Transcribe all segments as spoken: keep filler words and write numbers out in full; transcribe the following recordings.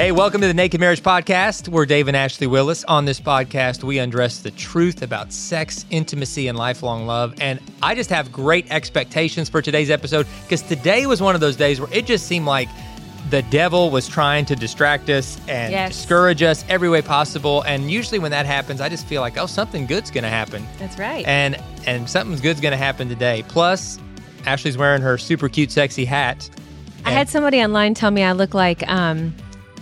Hey, welcome to the Naked Marriage Podcast. We're Dave and Ashley Willis. On this podcast, we undress the truth about sex, intimacy, and lifelong love. And I just have great expectations for today's episode because today was one of those days where it just seemed like the devil was trying to distract us and yes. discourage us every way possible. And usually when that happens, I just feel like, oh, something good's going to happen. That's right. And and something good's going to happen today. Plus, Ashley's wearing her super cute, sexy hat. I had somebody online tell me I look like, um,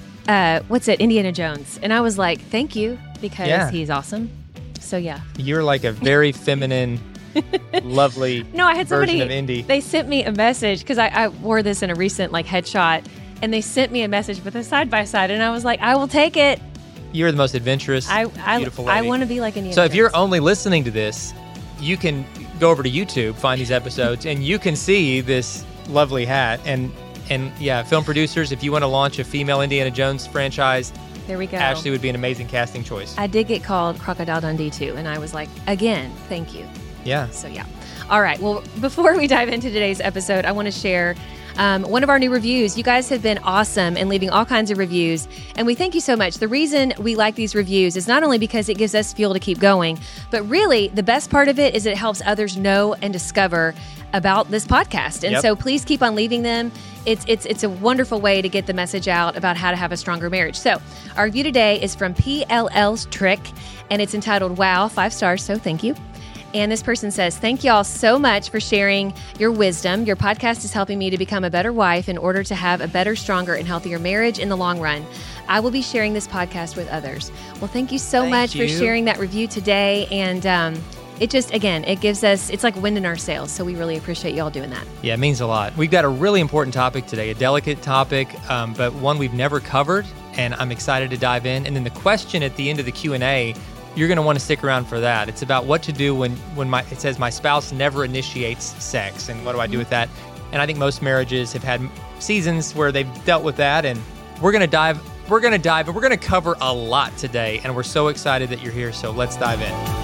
uh, what's it, Indiana Jones. And I was like, thank you, because Yeah. he's awesome. So, yeah. You're like a very feminine, lovely No, I had version somebody, of Indy. they sent me a message, because I, I wore this in a recent like headshot, and they sent me a message with a side-by-side, and I was like, I will take it. You're the most adventurous, I I, beautiful lady. I want to be like Indiana So if Jones. you're only listening to this, you can go over to YouTube, find these episodes, and you can see this lovely hat. And and yeah, film producers, if you want to launch a female Indiana Jones franchise, There we go. Ashley would be an amazing casting choice. I did get called Crocodile Dundee, too, and I was like, again, thank you. Yeah. So, yeah. All right. Well, before we dive into today's episode, I want to share um, one of our new reviews. You guys have been awesome in leaving all kinds of reviews, and we thank you so much. The reason we like these reviews is not only because it gives us fuel to keep going, but really the best part of it is it helps others know and discover about this podcast. And Yep. so please keep on leaving them. It's it's it's a wonderful way to get the message out about how to have a stronger marriage. So our review today is from P L L's Trick, and it's entitled, Wow, five stars, so thank you. And this person says, thank y'all so much for sharing your wisdom. Your podcast is helping me to become a better wife in order to have a better, stronger, and healthier marriage in the long run. I will be sharing this podcast with others. Well, thank you so Thank much you. for sharing that review today. And um, it just, again, it gives us, it's like wind in our sails. So we really appreciate y'all doing that. Yeah, it means a lot. We've got a really important topic today, a delicate topic, um, but one we've never covered, and I'm excited to dive in. And then the question at the end of the Q and A, you're going to want to stick around for that. It's about what to do when, when my it says my spouse never initiates sex, and what do I do with that? And I think most marriages have had seasons where they've dealt with that, and we're going to dive, we're going to dive, and we're going to cover a lot today, and we're so excited that you're here, so let's dive in.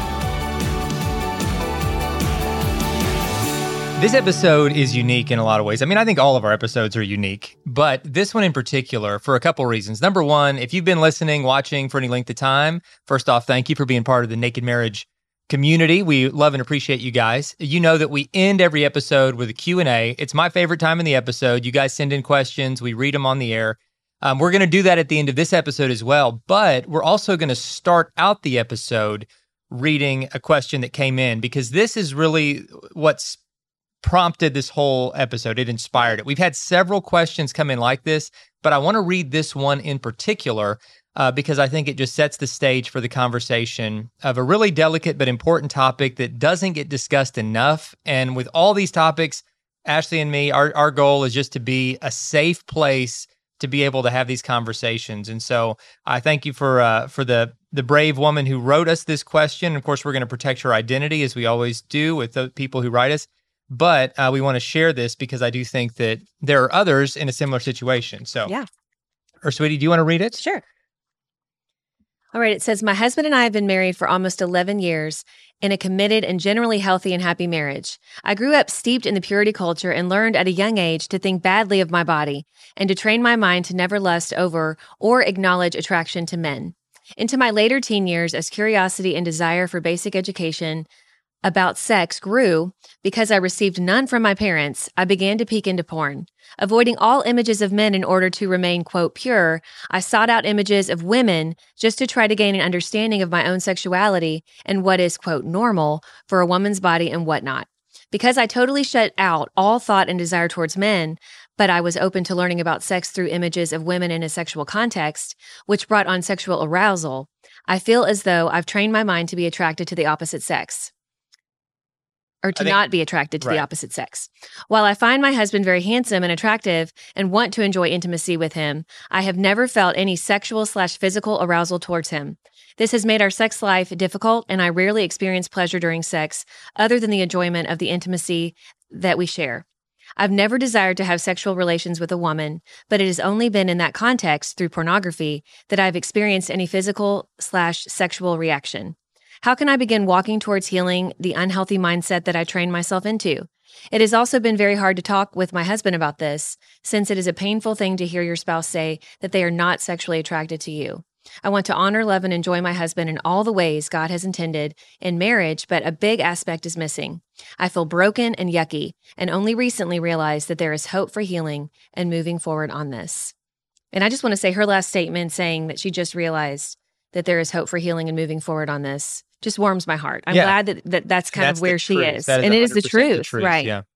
This episode is unique in a lot of ways. I mean, I think all of our episodes are unique, but this one in particular for a couple reasons. Number one, if you've been listening, watching for any length of time, first off, thank you for being part of the Naked Marriage community. We love and appreciate you guys. You know that we end every episode with a Q and A. It's my favorite time in the episode. You guys send in questions. We read them on the air. Um, we're going to do that at the end of this episode as well, but we're also going to start out the episode reading a question that came in, because this is really what's prompted this whole episode. It inspired it. We've had several questions come in like this, but I want to read this one in particular uh, because I think it just sets the stage for the conversation of a really delicate but important topic that doesn't get discussed enough. And with all these topics, Ashley and me, our, our goal is just to be a safe place to be able to have these conversations. And so I thank you for uh, for the the brave woman who wrote us this question. Of course, we're going to protect her identity, as we always do with the people who write us. But uh, we want to share this because I do think that there are others in a similar situation. So, Yeah. Or sweetie, do you want to read it? Sure. All right. It says, my husband and I have been married for almost eleven years in a committed and generally healthy and happy marriage. I grew up steeped in the purity culture and learned at a young age to think badly of my body and to train my mind to never lust over or acknowledge attraction to men. Into my later teen years, as curiosity and desire for basic education about sex grew, because I received none from my parents, I began to peek into porn. Avoiding all images of men in order to remain, quote, pure, I sought out images of women just to try to gain an understanding of my own sexuality and what is, quote, normal for a woman's body and whatnot. Because I totally shut out all thought and desire towards men, but I was open to learning about sex through images of women in a sexual context, which brought on sexual arousal, I feel as though I've trained my mind to be attracted to the opposite sex. Or to I think- not be attracted to right. the opposite sex. While I find my husband very handsome and attractive and want to enjoy intimacy with him, I have never felt any sexual slash physical arousal towards him. This has made our sex life difficult, and I rarely experience pleasure during sex other than the enjoyment of the intimacy that we share. I've never desired to have sexual relations with a woman, but it has only been in that context, through pornography, that I've experienced any physical slash sexual reaction. How can I begin walking towards healing the unhealthy mindset that I trained myself into? It has also been very hard to talk with my husband about this, since it is a painful thing to hear your spouse say that they are not sexually attracted to you. I want to honor, love, and enjoy my husband in all the ways God has intended in marriage, but a big aspect is missing. I feel broken and yucky, and only recently realized that there is hope for healing and moving forward on this. And I just want to say her last statement saying that she just realized that there is hope for healing and moving forward on this just warms my heart. I'm Yeah. glad that, that that's kind That's of where the she truth. is. That is And it is the one hundred percent truth, right? Yeah.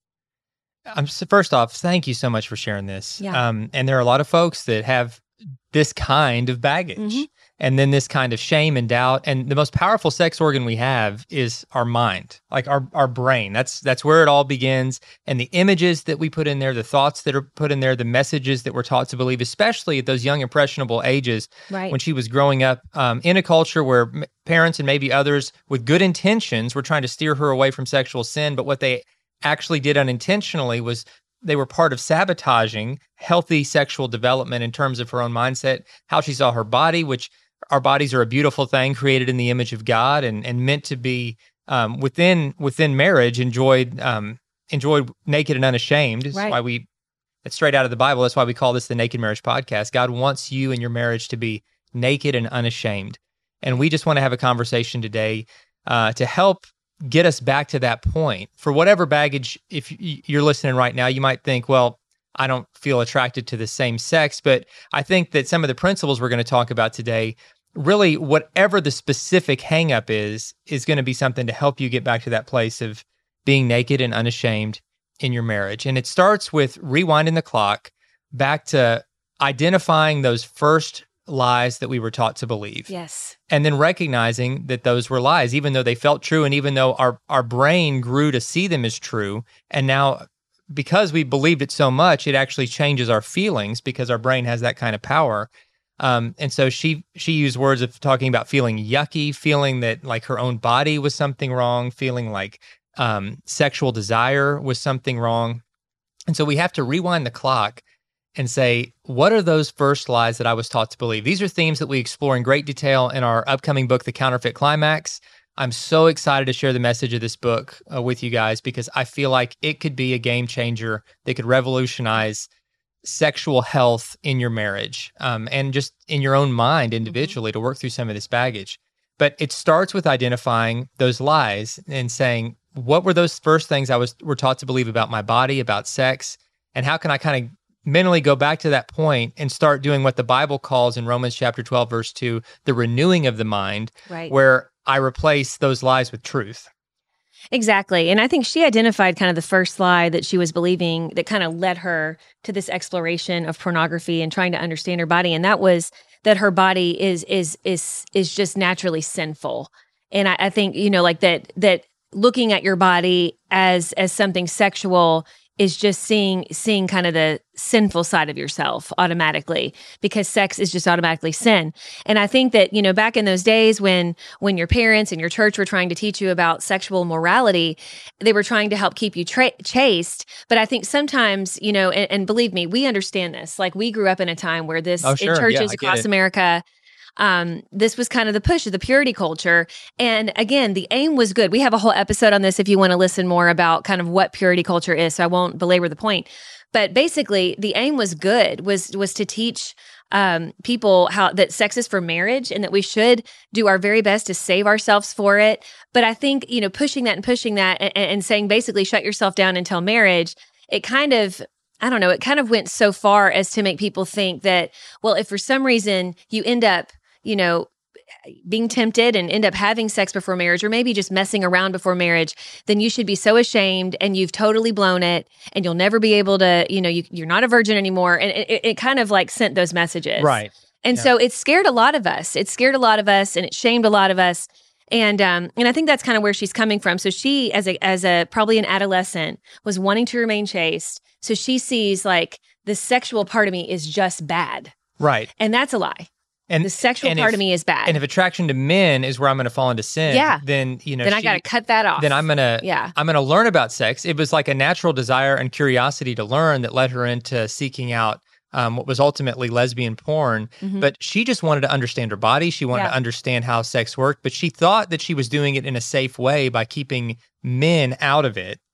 I'm s- first off, thank you so much for sharing this. Yeah. Um, and there are a lot of folks that have this kind of baggage Mhm. and then this kind of shame and doubt. And the most powerful sex organ we have is our mind, like our, our brain. That's that's where it all begins. And the images that we put in there, the thoughts that are put in there, the messages that we're taught to believe, especially at those young impressionable ages Right. when she was growing up um, in a culture where m- parents and maybe others with good intentions were trying to steer her away from sexual sin. But what they actually did unintentionally was they were part of sabotaging healthy sexual development in terms of her own mindset, how she saw her body, which our bodies are a beautiful thing created in the image of God and, and meant to be um, within within marriage, enjoyed um, enjoyed naked and unashamed. That's Right. why we, it's straight out of the Bible. That's why we call this the Naked Marriage Podcast. God wants you and your marriage to be naked and unashamed. And we just want to have a conversation today uh, to help get us back to that point. For whatever baggage, if y- you're listening right now, you might think, well, I don't feel attracted to the same sex. But I think that some of the principles we're going to talk about today, really whatever the specific hangup is, is going to be something to help you get back to that place of being naked and unashamed in your marriage. And it starts with rewinding the clock back to identifying those first lies that we were taught to believe. Yes. And then recognizing that those were lies, even though they felt true, and even though our, our brain grew to see them as true. And now, because we believed it so much, it actually changes our feelings because our brain has that kind of power. Um, and so she she used words of talking about feeling yucky, feeling that like her own body was something wrong, feeling like um, sexual desire was something wrong. And so we have to rewind the clock and say, what are those first lies that I was taught to believe? These are themes that we explore in great detail in our upcoming book, The Counterfeit Climax. I'm so excited to share the message of this book uh, with you guys because I feel like it could be a game changer that could revolutionize sexual health in your marriage um, and just in your own mind individually to work through some of this baggage. But it starts with identifying those lies and saying, what were those first things I was were taught to believe about my body, about sex, and how can I kind of mentally go back to that point and start doing what the Bible calls in Romans chapter twelve, verse two, the renewing of the mind, Right. where I replace those lies with truth. Exactly. And I think she identified kind of the first lie that she was believing that kind of led her to this exploration of pornography and trying to understand her body. And that was that her body is is is is just naturally sinful. And I, I think, you know, like that that looking at your body as as something sexual is just seeing seeing kind of the sinful side of yourself automatically, because sex is just automatically sin. And I think that, you know, back in those days when when your parents and your church were trying to teach you about sexual morality, they were trying to help keep you tra- chaste. But I think sometimes, you know, and, and believe me, we understand this. Like, we grew up in a time where this Oh, sure. in churches Yeah, I get across it. America, um, this was kind of the push of the purity culture. And again, the aim was good. We have a whole episode on this if you want to listen more about kind of what purity culture is. So I won't belabor the point. But basically, the aim was good, was was to teach um, people how that sex is for marriage and that we should do our very best to save ourselves for it. But I think, you know, pushing that and pushing that and, and saying basically shut yourself down until marriage, it kind of, I don't know, it kind of went so far as to make people think that, well, if for some reason you end up, you know, being tempted and end up having sex before marriage, or maybe just messing around before marriage, then you should be so ashamed and you've totally blown it and you'll never be able to, you know, you, you're not a virgin anymore. And it, it kind of like sent those messages. Right. And Yeah. so it scared a lot of us. It scared a lot of us and it shamed a lot of us. And um, and I think that's kind of where she's coming from. So she, as a as a probably an adolescent, was wanting to remain chaste. So she sees like the sexual part of me is just bad. Right. And that's a lie. And The sexual and part if- of me is bad. And if attraction to men is where I'm going to fall into sin, Yeah. then, you know, then I she- got to cut that off. then I'm going to Yeah. I'm going to learn about sex. It was like a natural desire and curiosity to learn that led her into seeking out um, what was ultimately lesbian porn. Mhm. But she just wanted to understand her body. She wanted Yeah. to understand how sex worked, but she thought that she was doing it in a safe way by keeping men out of it.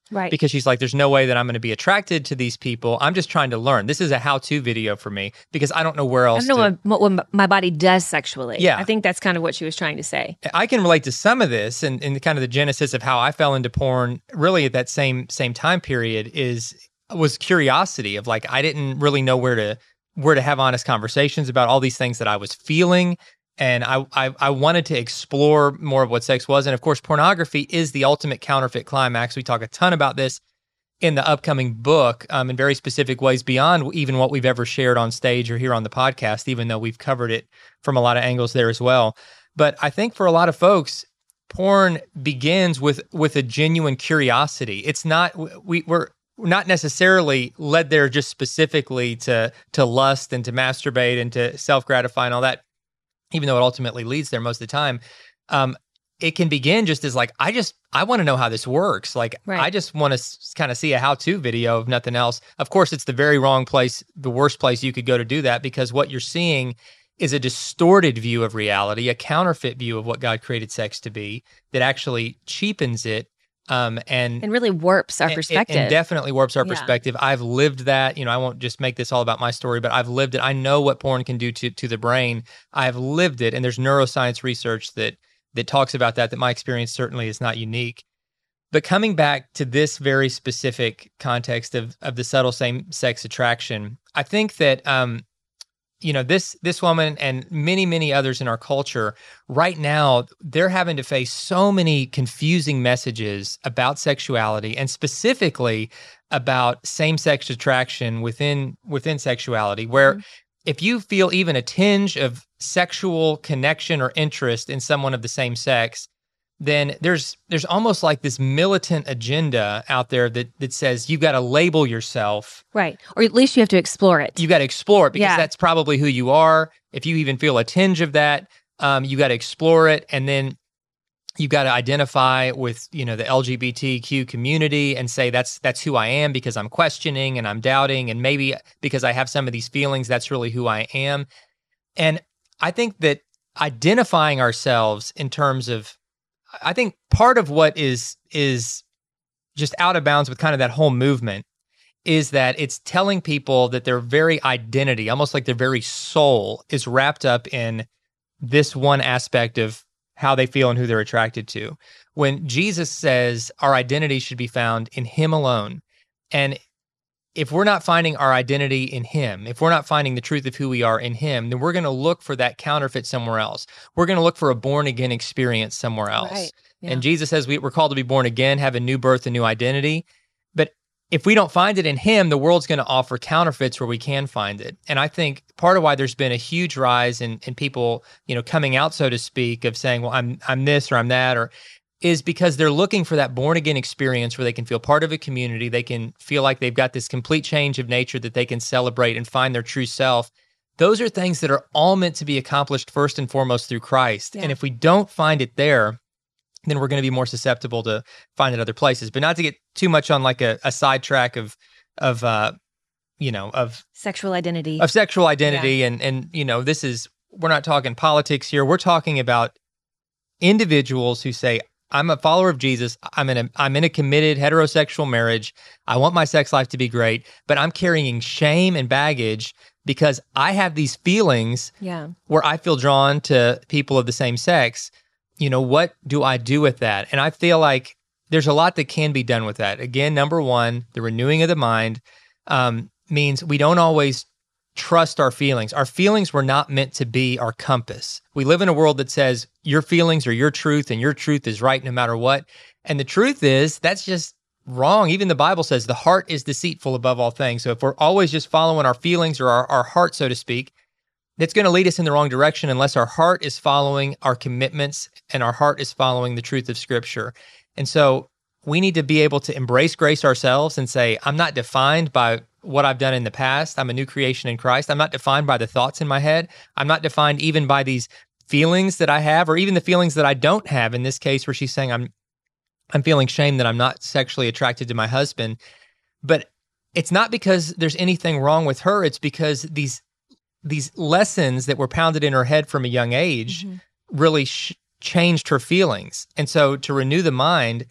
Right. Because she's like, there's no way that I'm going to be attracted to these people. I'm just trying to learn. This is a how-to video for me because I don't know where else I don't know to... what, what my body does sexually. Yeah. I think that's kind of what she was trying to say. I can relate to some of this, and, and kind of the genesis of how I fell into porn really at that same same time period is was curiosity of like, I didn't really know where to where to have honest conversations about all these things that I was feeling. And I, I I wanted to explore more of what sex was. And of course, pornography is the ultimate counterfeit climax. We talk a ton about this in the upcoming book um, in very specific ways beyond even what we've ever shared on stage or here on the podcast, even though we've covered it from a lot of angles there as well. But I think for a lot of folks, porn begins with with a genuine curiosity. It's not, we, we're not necessarily led there just specifically to to lust and to masturbate and to self-gratify and all that, even though it ultimately leads there most of the time. Um, it can begin just as like, I just, I want to know how this works. Like, Right. I just want to s- kind of see a how-to video of nothing else. Of course, it's the very wrong place, the worst place you could go to do that, because what you're seeing is a distorted view of reality, a counterfeit view of what God created sex to be that actually cheapens it. Um, and And really warps our and- perspective. And definitely warps our Yeah. perspective. I've lived that. You know, I won't just make this all about my story, but I've lived it. I know what porn can do to to the brain. I've lived it, and there's neuroscience research that that talks about that. That my experience certainly is not unique. But coming back to this very specific context of of the subtle same-sex attraction, I think that um, you know, this this woman and many, many others in our culture right now, they're having to face so many confusing messages about sexuality, and specifically about same-sex attraction within within sexuality, where Mhm. if you feel even a tinge of sexual connection or interest in someone of the same sex, then there's there's almost like this militant agenda out there that that says you've got to label yourself. Right. Or at least you have to explore it. You got to explore it because Yeah. that's probably who you are. If you even feel a tinge of that, um, you got to explore it, and then you got to identify with, you know, the L G B T Q community and say that's that's who I am because I'm questioning and I'm doubting, and maybe because I have some of these feelings, that's really who I am. And I think that identifying ourselves in terms of, I think part of what is is just out of bounds with kind of that whole movement is that it's telling people that their very identity, almost like their very soul, is wrapped up in this one aspect of how they feel and who they're attracted to. When Jesus says our identity should be found in Him alone, and if we're not finding our identity in Him, if we're not finding the truth of who we are in Him, then we're going to look for that counterfeit somewhere else. We're going to look for a born-again experience somewhere else. Right. Yeah. And Jesus says we, we're called to be born again, have a new birth, a new identity. But if we don't find it in Him, the world's going to offer counterfeits where we can find it. And I think part of why there's been a huge rise in, in people, you know, coming out, so to speak, of saying, well, I'm I'm this or I'm that, or is because they're looking for that born-again experience where they can feel part of a community, they can feel like they've got this complete change of nature that they can celebrate and find their true self. Those are things that are all meant to be accomplished first and foremost through Christ. Yeah. And if we don't find it there, then we're going to be more susceptible to find it other places. But not to get too much on like a, a sidetrack of, of uh, you know, of Sexual identity. of sexual identity, and and you know, this is, we're not talking politics here. We're talking about individuals who say, I'm a follower of Jesus. I'm in a I'm in a committed heterosexual marriage. I want my sex life to be great, but I'm carrying shame and baggage because I have these feelings yeah. where I feel drawn to people of the same sex. You know, what do I do with that? And I feel like there's a lot that can be done with that. Again, number one, the renewing of the mind um, means we don't always trust our feelings. Our feelings were not meant to be our compass. We live in a world that says your feelings are your truth and your truth is right no matter what. And the truth is that's just wrong. Even the Bible says the heart is deceitful above all things. So if we're always just following our feelings or our, our heart, so to speak, that's going to lead us in the wrong direction unless our heart is following our commitments and our heart is following the truth of Scripture. And so we need to be able to embrace grace ourselves and say, I'm not defined by what I've done in the past. I'm a new creation in Christ. I'm not defined by the thoughts in my head. I'm not defined even by these feelings that I have, or even the feelings that I don't have. In this case, where she's saying I'm, I'm feeling shame that I'm not sexually attracted to my husband. But it's not because there's anything wrong with her. It's because these these lessons that were pounded in her head from a young age Mm-hmm. really sh- changed her feelings. And so to renew the mind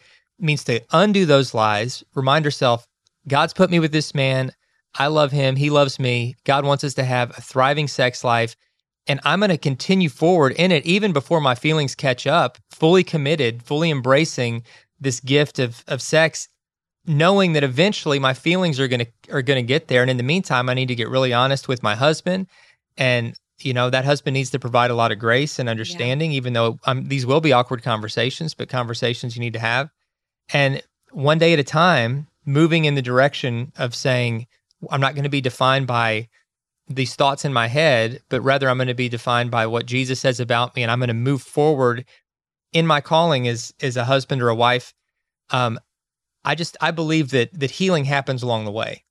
means to undo those lies, remind yourself, God's put me with this man. I love him. He loves me. God wants us to have a thriving sex life. And I'm going to continue forward in it, even before my feelings catch up, fully committed, fully embracing this gift of, of sex, knowing that eventually my feelings are going to are going to get there. And in the meantime, I need to get really honest with my husband. And, you know, that husband needs to provide a lot of grace and understanding, yeah. even though um, these will be awkward conversations, but conversations you need to have. And one day at a time, moving in the direction of saying, I'm not going to be defined by these thoughts in my head, but rather I'm going to be defined by what Jesus says about me, and I'm going to move forward in my calling as as a husband or a wife. Um, I just I believe that that healing happens along the way.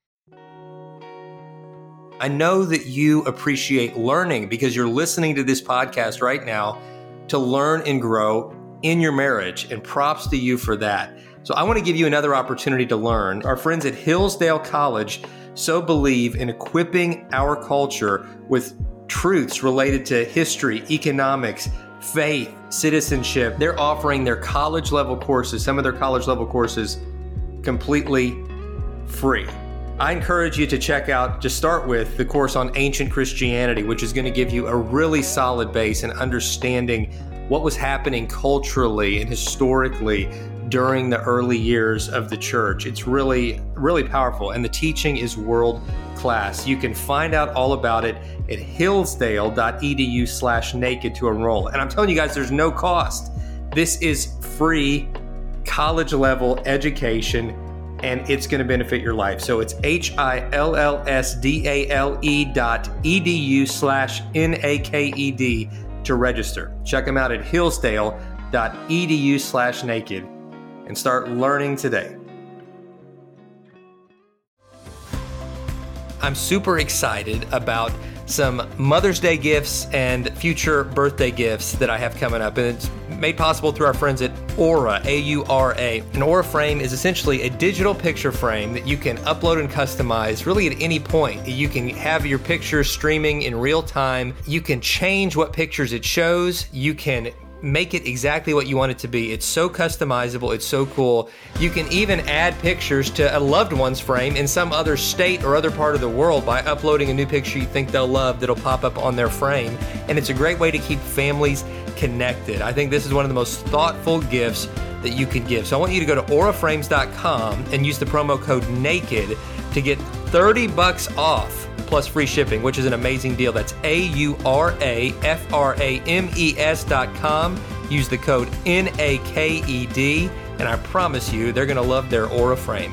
I know that you appreciate learning because you're listening to this podcast right now to learn and grow in your marriage, and props to you for that. So I want to give you another opportunity to learn. Our friends at Hillsdale College so believe in equipping our culture with truths related to history, economics, faith, citizenship. They're offering their college level courses, some of their college level courses, completely free. I encourage you to check out, to start with, the course on ancient Christianity, which is going to give you a really solid base in understanding what was happening culturally and historically during the early years of the church. It's really, really powerful, and the teaching is world class. You can find out all about it at hillsdale.edu slash naked to enroll. And I'm telling you guys, there's no cost. This is free college level education, and it's going to benefit your life. So it's H-I-L-L-S-D-A-L-E dot E-D-U slash N-A-K-E-D to register. Check them out at hillsdale.edu slash naked and start learning today. I'm super excited about some Mother's Day gifts and future birthday gifts that I have coming up. And it's made possible through our friends at Aura, A U R A. An Aura frame is essentially a digital picture frame that you can upload and customize really at any point. You can have your pictures streaming in real time. You can change what pictures it shows. You can make it exactly what you want it to be. It's so customizable. It's so cool. You can even add pictures to a loved one's frame in some other state or other part of the world by uploading a new picture you think they'll love that'll pop up on their frame. And it's a great way to keep families connected. I think this is one of the most thoughtful gifts that you can give. So I want you to go to aura frames dot com and use the promo code NAKED to get thirty bucks off plus free shipping, which is an amazing deal. That's A U R A F R A M E S dot com. Use the code N A K E D, and I promise you, they're going to love their Aura frame.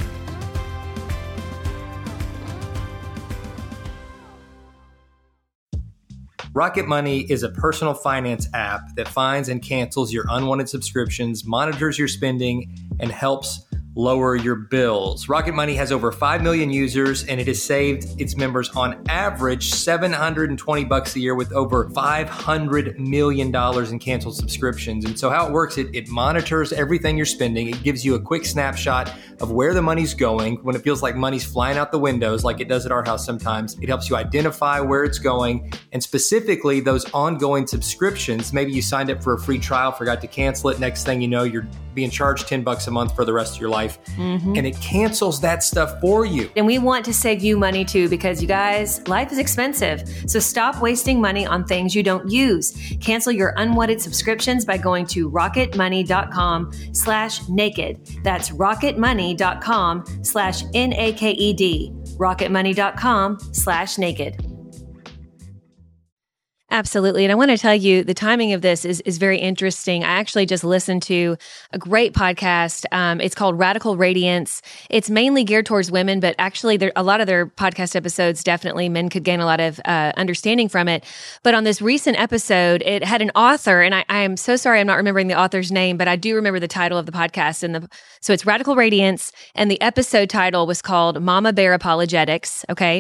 Rocket Money is a personal finance app that finds and cancels your unwanted subscriptions, monitors your spending, and helps lower your bills. Rocket Money has over five million users, and it has saved its members on average seven hundred twenty bucks a year with over five hundred million dollars in canceled subscriptions. And so how it works, it, it monitors everything you're spending. It gives you a quick snapshot of where the money's going. When it feels like money's flying out the windows, like it does at our house sometimes, it helps you identify where it's going. And specifically those ongoing subscriptions, maybe you signed up for a free trial, forgot to cancel it. Next thing you know, you're being charged ten bucks a month for the rest of your life. Mm-hmm. And it cancels that stuff for you. And we want to save you money too, because you guys, life is expensive. So stop wasting money on things you don't use. Cancel your unwanted subscriptions by going to rocketmoney.com slash naked. That's rocketmoney.com slash N A K E D. rocketmoney.com slash naked. Absolutely. And I want to tell you, the timing of this is is very interesting. I actually just listened to a great podcast. Um, it's called Radical Radiance. It's mainly geared towards women, but actually there, a lot of their podcast episodes, definitely men could gain a lot of uh, understanding from it. But on this recent episode, it had an author, and I, I am so sorry I'm not remembering the author's name, but I do remember the title of the podcast. And the So it's Radical Radiance, and the episode title was called Mama Bear Apologetics, okay?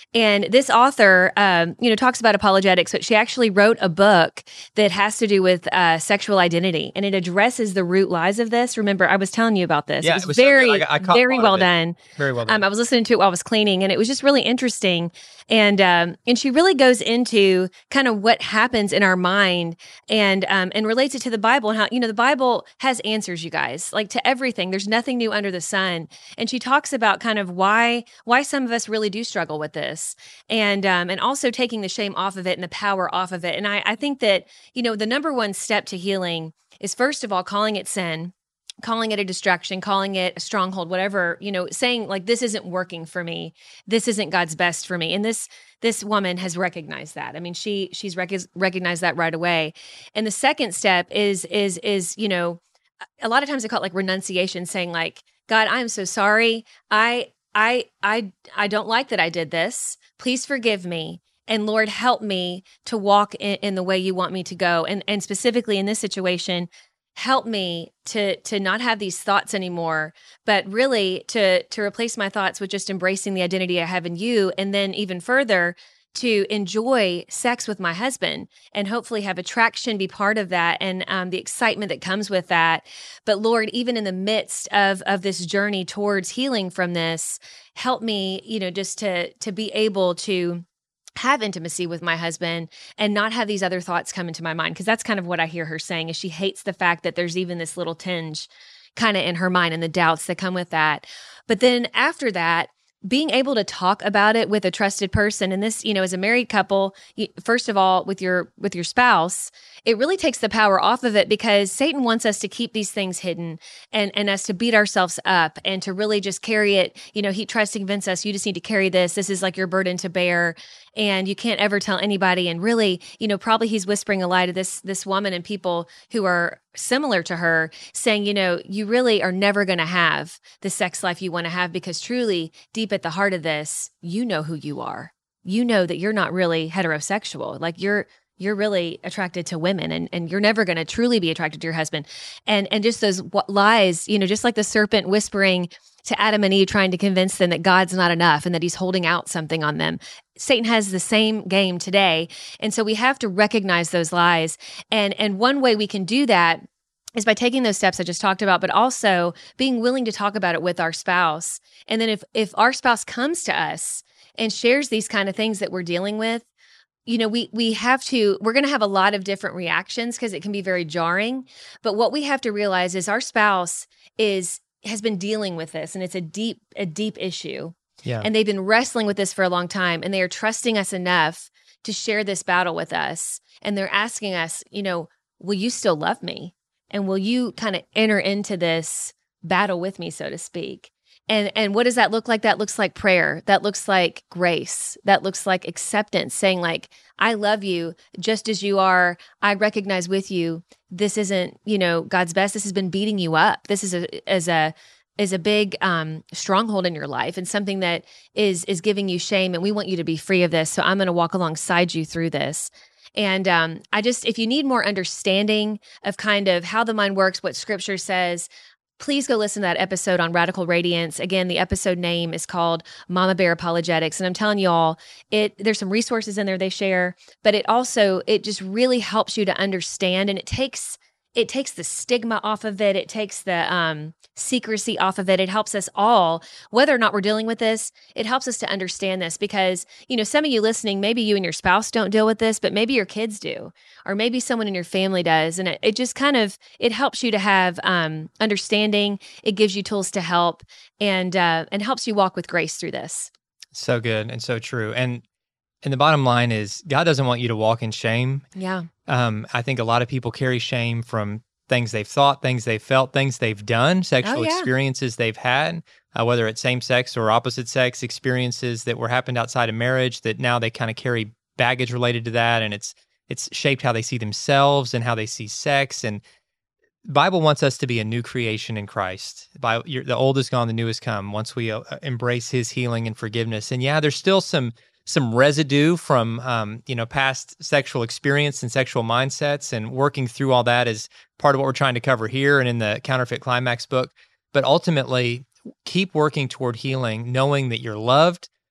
And this author, um, you know, talks about apologetics, but she actually wrote a book that has to do with uh, sexual identity, and it addresses the root lies of this. Remember, I was telling you about this. Yeah, it was, it was so very, good. I- I caught very part well of it. done. Very well done. Um, I was listening to it while I was cleaning, and it was just really interesting. And um, and she really goes into kind of what happens in our mind, and um, and relates it to the Bible, and how, you know, the Bible has answers, you guys, like to everything. There's nothing new under the sun. And she talks about kind of why why some of us really do struggle with this, and um, and also taking the shame off of it and the power off of it. And I, I think that, you know, the number one step to healing is, first of all, calling it sin, calling it a distraction, calling it a stronghold, whatever, you know, saying like, this isn't working for me. This isn't God's best for me. And this, this woman has recognized that. I mean, she, she's rec- recognized that right away. And the second step is, is, is, you know, a lot of times I call it like renunciation, saying like, God, I am so sorry. I, I, I, I don't like that I did this. Please forgive me. And Lord, help me to walk in, in the way you want me to go. And, and specifically in this situation, help me to to not have these thoughts anymore, but really to to replace my thoughts with just embracing the identity I have in you, and then even further to enjoy sex with my husband and hopefully have attraction be part of that, and um, the excitement that comes with that. But Lord, even in the midst of of this journey towards healing from this, help me, you know, just to to be able to have intimacy with my husband and not have these other thoughts come into my mind. Because that's kind of what I hear her saying, is she hates the fact that there's even this little tinge kind of in her mind and the doubts that come with that. But then after that, being able to talk about it with a trusted person, and this, you know, as a married couple, you, first of all, with your with your spouse, it really takes the power off of it, because Satan wants us to keep these things hidden and and us to beat ourselves up and to really just carry it. You know, he tries to convince us, you just need to carry this. This is like your burden to bear, and you can't ever tell anybody. And really, you know, probably he's whispering a lie to this this woman and people who are similar to her, saying, you know, you really are never going to have the sex life you want to have, because truly, deep at the heart of this, you know who you are. You know that you're not really heterosexual. Like you're you're really attracted to women, and, and you're never going to truly be attracted to your husband. And and just those lies, you know, just like the serpent whispering to Adam and Eve, trying to convince them that God's not enough and that he's holding out something on them. Satan has the same game today. And so we have to recognize those lies. And and one way we can do that is by taking those steps I just talked about, but also being willing to talk about it with our spouse. And then if if our spouse comes to us and shares these kind of things that we're dealing with, you know, we we have to, we're going to have a lot of different reactions because it can be very jarring. But what we have to realize is our spouse is has been dealing with this, and it's a deep, a deep issue. Yeah. And they've been wrestling with this for a long time, and they are trusting us enough to share this battle with us. And they're asking us, you know, will you still love me? And will you kind of enter into this battle with me, so to speak? And and what does that look like? That looks like prayer. That looks like grace. That looks like acceptance, saying like, I love you just as you are. I recognize with you, this isn't, you know, God's best. This has been beating you up. This is a as a is a big um, stronghold in your life, and something that is is giving you shame. And we want you to be free of this. So I'm going to walk alongside you through this. And um, I just, if you need more understanding of kind of how the mind works, what Scripture says, please go listen to that episode on Radical Radiance. Again, the episode name is called Mama Bear Apologetics. And I'm telling you all, it there's some resources in there they share, but it also, it just really helps you to understand, and it takes it takes the stigma off of it. It takes the um, secrecy off of it. It helps us all, whether or not we're dealing with this, it helps us to understand this, because, you know, some of you listening, maybe you and your spouse don't deal with this, but maybe your kids do, or maybe someone in your family does. And it, it just kind of, it helps you to have um, understanding. It gives you tools to help, and uh, and helps you walk with grace through this. So good and so true. And and the bottom line is, God doesn't want you to walk in shame. Yeah. Um, I think a lot of people carry shame from things they've thought, things they've felt, things they've done, sexual Oh, yeah. experiences they've had, uh, whether it's same-sex or opposite-sex experiences that were happened outside of marriage, that now they kind of carry baggage related to that, and it's it's shaped how they see themselves and how they see sex. And the Bible wants us to be a new creation in Christ. By, you're, the old is gone, the new has come, once we uh, embrace his healing and forgiveness. And yeah, there's still some some residue from, um, you know, past sexual experience and sexual mindsets, and working through all that is part of what we're trying to cover here and in the Counterfeit Climax book. But ultimately, keep working toward healing, knowing that you're loved,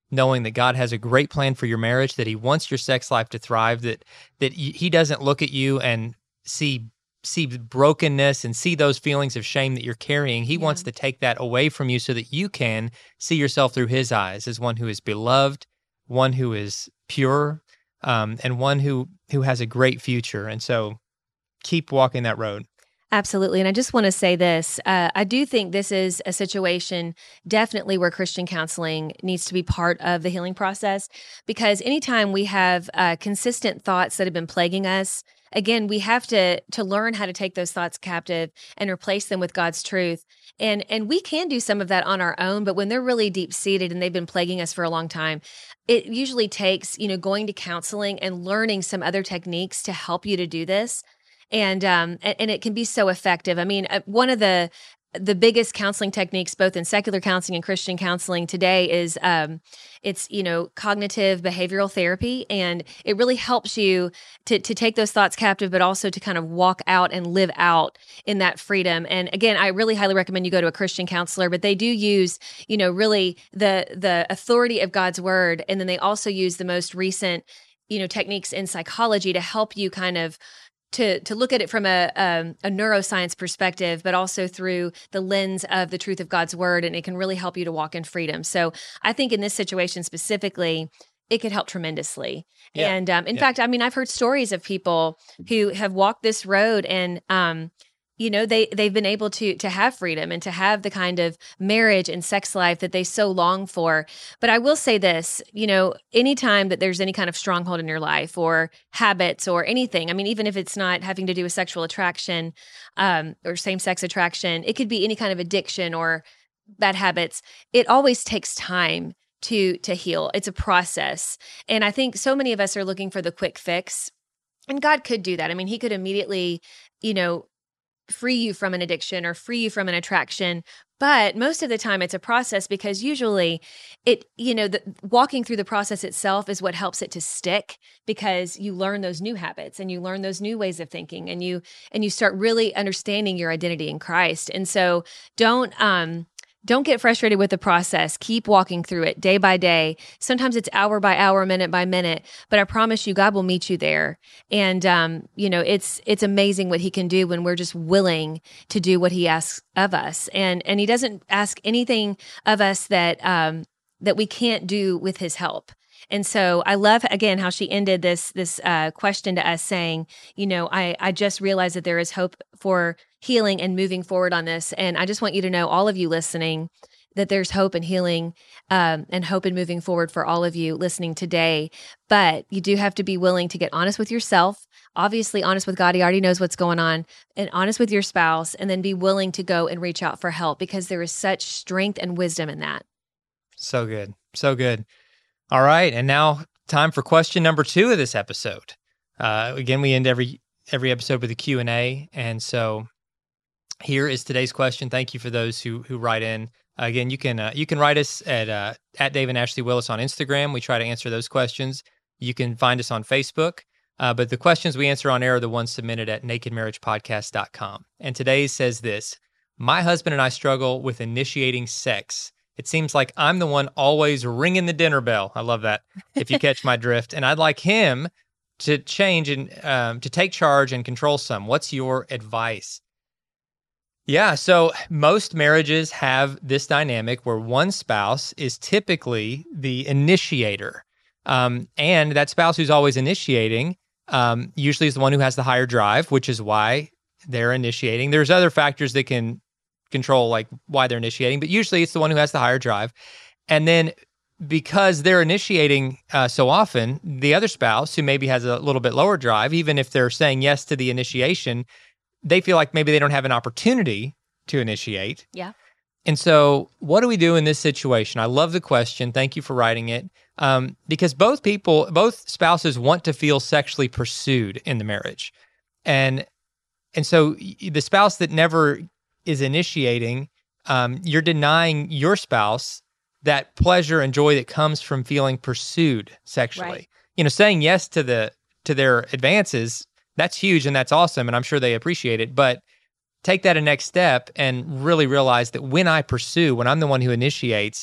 knowing that God has a great plan for your marriage, that he wants your sex life to thrive, that that he doesn't look at you and see see brokenness and see those feelings of shame that you're carrying. He yeah. wants to take that away from you so that you can see yourself through his eyes as one who is beloved, one who is pure, um, and one who who has a great future. And so keep walking that road. Absolutely. And I just want to say this. Uh, I do think this is a situation definitely where Christian counseling needs to be part of the healing process, because anytime we have uh, consistent thoughts that have been plaguing us, again, we have to to learn how to take those thoughts captive and replace them with God's truth. And and we can do some of that on our own, but when they're really deep-seated and they've been plaguing us for a long time, it usually takes, you know, going to counseling and learning some other techniques to help you to do this. And um and, and it can be so effective. I mean, one of the the biggest counseling techniques, both in secular counseling and Christian counseling today, is um it's you know cognitive behavioral therapy, and it really helps you to to take those thoughts captive, but also to kind of walk out and live out in that freedom. And again, I really highly recommend you go to a Christian counselor, but they do use you know really the the authority of God's word, and then they also use the most recent you know techniques in psychology to help you kind of to to look at it from a, um, a neuroscience perspective, but also through the lens of the truth of God's word, and it can really help you to walk in freedom. So I think in this situation specifically, it could help tremendously. Yeah. And um, in yeah. fact, I mean, I've heard stories of people who have walked this road and, um, you know, they, they've been able to to have freedom and to have the kind of marriage and sex life that they so long for. But I will say this, you know, anytime that there's any kind of stronghold in your life or habits or anything, I mean, even if it's not having to do with sexual attraction um, or same-sex attraction, it could be any kind of addiction or bad habits. It always takes time to to heal. It's a process. And I think so many of us are looking for the quick fix. And God could do that. I mean, he could immediately, you know, free you from an addiction or free you from an attraction. But most of the time it's a process, because usually it, you know, the, walking through the process itself is what helps it to stick, because you learn those new habits and you learn those new ways of thinking, and you, and you start really understanding your identity in Christ. And so don't, um, Don't get frustrated with the process. Keep walking through it day by day. Sometimes it's hour by hour, minute by minute, but I promise you, God will meet you there. And, um, you know, it's it's amazing what he can do when we're just willing to do what he asks of us. And and he doesn't ask anything of us that um, that we can't do with his help. And so I love, again, how she ended this this uh, question to us saying, you know, I, I just realized that there is hope for healing and moving forward on this. And I just want you to know, all of you listening, that there's hope and healing um, and hope and moving forward for all of you listening today. But you do have to be willing to get honest with yourself, obviously honest with God. He already knows what's going on, and honest with your spouse, and then be willing to go and reach out for help, because there is such strength and wisdom in that. So good. So good. All right, and now time for question number two of this episode. Uh, again, we end every every episode with a Q and A, and so here is today's question. Thank you for those who who write in. Uh, again, you can uh, you can write us at uh, at Dave and Ashley Willis on Instagram. We try to answer those questions. You can find us on Facebook, uh, but the questions we answer on air are the ones submitted at naked marriage podcast dot com. And today's says this: my husband and I struggle with initiating sex. It seems like I'm the one always ringing the dinner bell. I love that, if you catch my drift. And I'd like him to change and um, to take charge and control some. What's your advice? Yeah, so most marriages have this dynamic where one spouse is typically the initiator. Um, and that spouse who's always initiating um, usually is the one who has the higher drive, which is why they're initiating. There's other factors that can control like why they're initiating, but usually it's the one who has the higher drive. And then because they're initiating uh, so often, the other spouse who maybe has a little bit lower drive, even if they're saying yes to the initiation, they feel like maybe they don't have an opportunity to initiate. Yeah. And so what do we do in this situation? I love the question. Thank you for writing it. Um, because both people, both spouses want to feel sexually pursued in the marriage. And, and so the spouse that never is initiating, um, you're denying your spouse that pleasure and joy that comes from feeling pursued sexually. Right. You know, saying yes to the to their advances, that's huge and that's awesome, and I'm sure they appreciate it. But take that a next step and really realize that when I pursue, when I'm the one who initiates,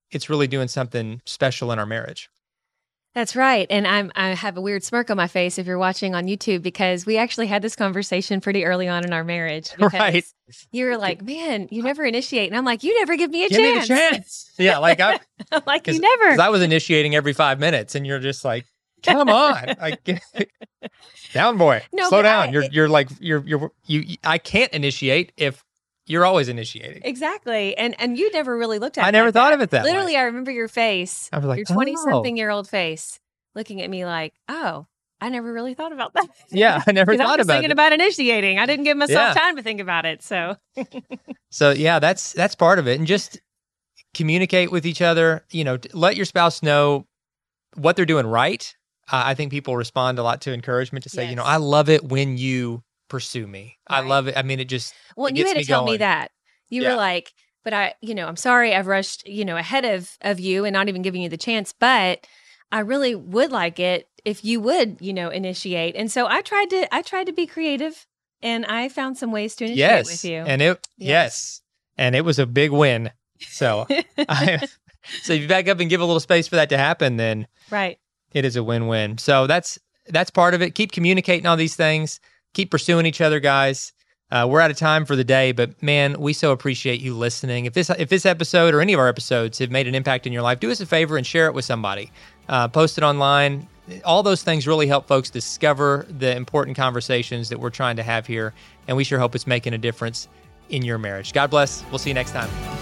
it's really doing something special in our marriage. That's right. And I'm I have a weird smirk on my face if you're watching on YouTube, because we actually had this conversation pretty early on in our marriage. Right. You were like, man, you never initiate. And I'm like, you never give me a give chance. Give me the chance. Yeah, like I I'm like, you never. Because I was initiating every five minutes and you're just like, come on. Like, down boy. No, slow but down. I- you're you're like you're you're you I can't initiate if you're always initiating. Exactly. And and you never really looked at I it never like thought that. of it that way. Literally, I remember your face, I was like, your twenty-something oh. year old face, looking at me like, oh, I never really thought about that. Yeah, I never 'Cause thought I'm just about thinking it. about initiating. I didn't give myself Yeah. time to think about it. So So yeah, that's that's part of it. And just communicate with each other. You know, t- let your spouse know what they're doing right. Uh, I think people respond a lot to encouragement to say, you know, Yes. I love it when you pursue me. I Right. love it. I mean, it just well, it and you gets had to me tell me going. that. You Yeah. were like, but I, you know, I'm sorry I've rushed, you know, ahead of of you and not even giving you the chance, but I really would like it if you would, you know, initiate. And so I tried to I tried to be creative, and I found some ways to initiate Yes, with you. and it Yes. yes, and it was a big win. So, I, so if you back up and give a little space for that to happen, then Right. it is a win-win. So that's that's part of it. Keep communicating all these things. Keep pursuing each other, guys. Uh, we're out of time for the day, but man, we so appreciate you listening. If this if this episode or any of our episodes have made an impact in your life, do us a favor and share it with somebody. Uh, post it online. All those things really help folks discover the important conversations that we're trying to have here, and we sure hope it's making a difference in your marriage. God bless. We'll see you next time.